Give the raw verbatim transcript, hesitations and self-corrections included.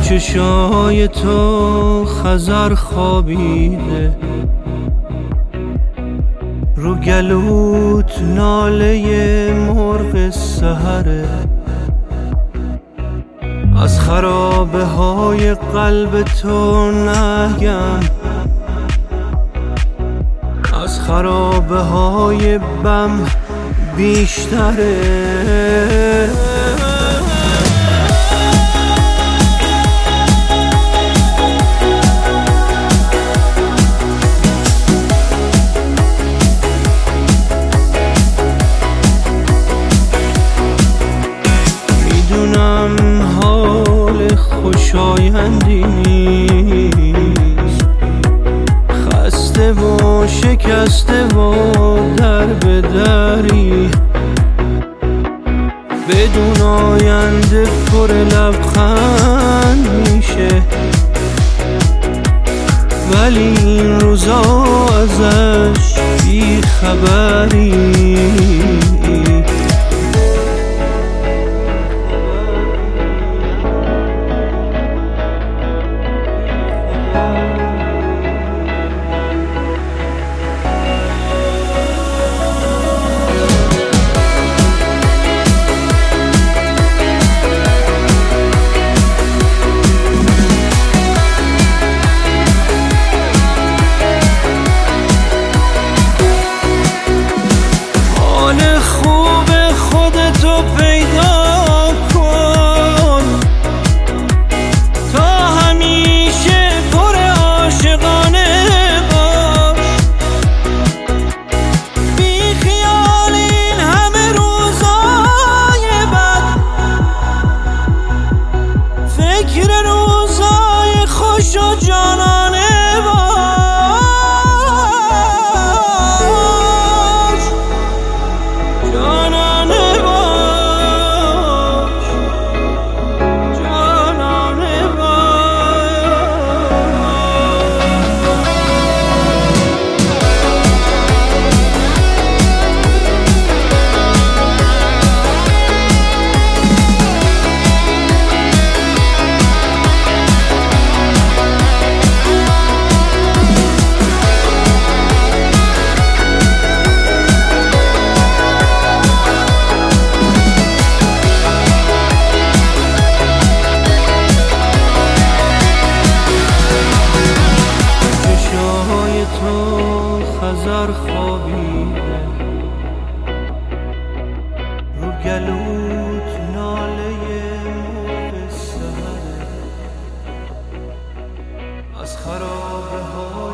چشای تو خضر خوابیده، رو گلوت ناله مرغ سحره، از خرابه های قلب تو نگم، از خرابه های بم بیشتره. میدونم حال خوشایندی نیست، خسته و شکسته و در به دری، بدون آینده پر لبخند میشه، ولی این روزا ازش بی خبری. فکر روزای خوش و جانانه باش، جانانه باش، جانانه خضر خوابیده، رو گلوت ناله مرغ سحره، از خرابه ها